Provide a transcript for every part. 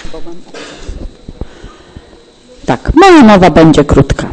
Tak, moja mowa będzie krótka.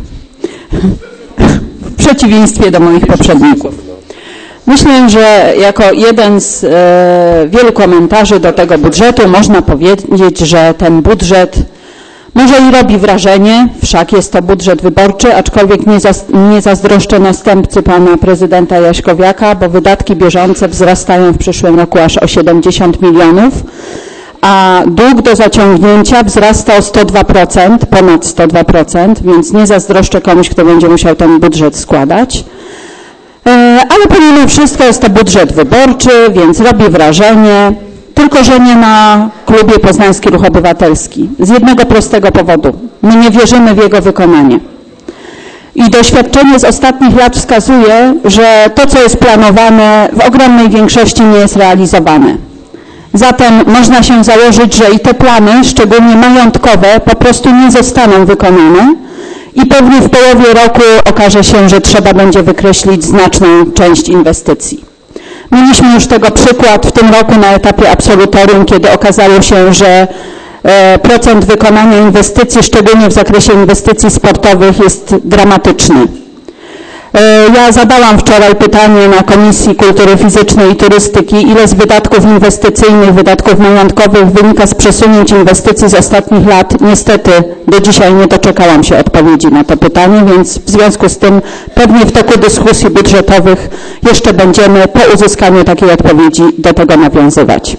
W przeciwieństwie do moich poprzedników. Myślę, że jako jeden z wielu komentarzy do tego budżetu można powiedzieć, że ten budżet może i robi wrażenie, wszak jest to budżet wyborczy, aczkolwiek nie zazdroszczę następcy pana prezydenta Jaśkowiaka, bo wydatki bieżące wzrastają w przyszłym roku aż o 70 milionów, a dług do zaciągnięcia wzrasta o 102%, ponad 102%, więc nie zazdroszczę komuś, kto będzie musiał ten budżet składać. Ale pomimo wszystko jest to budżet wyborczy, więc robi wrażenie, tylko że nie na klubie Poznański Ruch Obywatelski. Z jednego prostego powodu. My nie wierzymy w jego wykonanie. I doświadczenie z ostatnich lat wskazuje, że to, co jest planowane, w ogromnej większości nie jest realizowane. Zatem można się założyć, że i te plany, szczególnie majątkowe, po prostu nie zostaną wykonane i pewnie w połowie roku okaże się, że trzeba będzie wykreślić znaczną część inwestycji. Mieliśmy już tego przykład w tym roku na etapie absolutorium, kiedy okazało się, że procent wykonania inwestycji, szczególnie w zakresie inwestycji sportowych, jest dramatyczny. Ja zadałam wczoraj pytanie na Komisji Kultury Fizycznej i Turystyki, ile z wydatków inwestycyjnych, wydatków majątkowych wynika z przesunięć inwestycji z ostatnich lat. Niestety do dzisiaj nie doczekałam się odpowiedzi na to pytanie, więc w związku z tym pewnie w toku dyskusji budżetowych jeszcze będziemy po uzyskaniu takiej odpowiedzi do tego nawiązywać.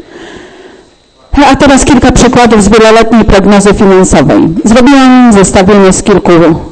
A teraz kilka przykładów z wieloletniej prognozy finansowej. Zrobiłam zestawienie z kilku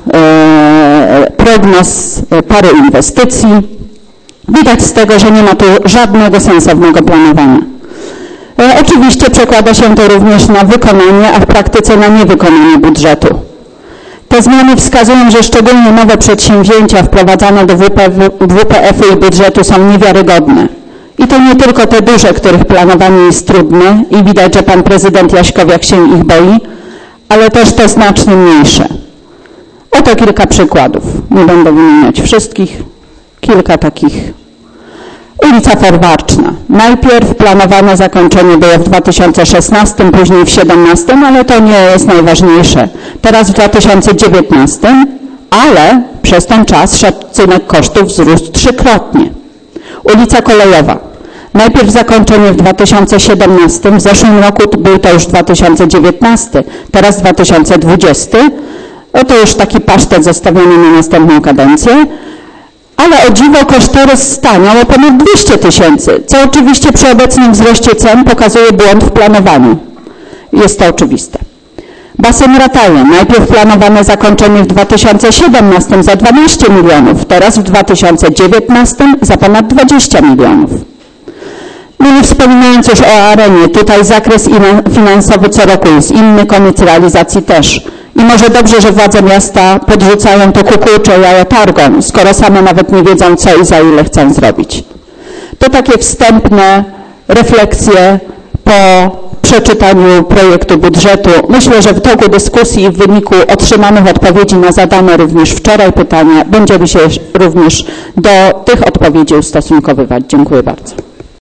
prognoz pary inwestycji. Widać z tego, że nie ma tu żadnego sensownego planowania. Oczywiście przekłada się to również na wykonanie, a w praktyce na niewykonanie budżetu. Te zmiany wskazują, że szczególnie nowe przedsięwzięcia wprowadzane do WPF-u i budżetu są niewiarygodne. I to nie tylko te duże, których planowanie jest trudne i widać, że pan prezydent Jaśkowiak się ich boi, ale też te znacznie mniejsze. Oto kilka przykładów. Nie będę wymieniać wszystkich. Kilka takich. Ulica Folwarczna. Najpierw planowane zakończenie było w 2016, później w 2017, ale to nie jest najważniejsze. Teraz w 2019, ale przez ten czas szacunek kosztów wzrósł trzykrotnie. Ulica Kolejowa. Najpierw zakończenie w 2017, w zeszłym roku był to już 2019, teraz 2020. Oto już taki pasztet zostawiony na następną kadencję, ale o dziwo kosztorys staniał o ponad 200 tysięcy, co oczywiście przy obecnym wzroście cen pokazuje błąd w planowaniu. Jest to oczywiste. Basen Rataje. Najpierw planowane zakończenie w 2017 za 12 milionów, teraz w 2019 za ponad 20 milionów. No nie wspominając już o arenie, tutaj zakres finansowy co roku jest inny, koniec realizacji też. I może dobrze, że władze miasta podrzucają to kukułcze jaja targom, skoro same nawet nie wiedzą, co i za ile chcą zrobić. To takie wstępne refleksje po przeczytaniu projektu budżetu. Myślę, że w toku dyskusji i w wyniku otrzymanych odpowiedzi na zadane również wczoraj pytania będziemy się również do tych odpowiedzi ustosunkowywać. Dziękuję bardzo.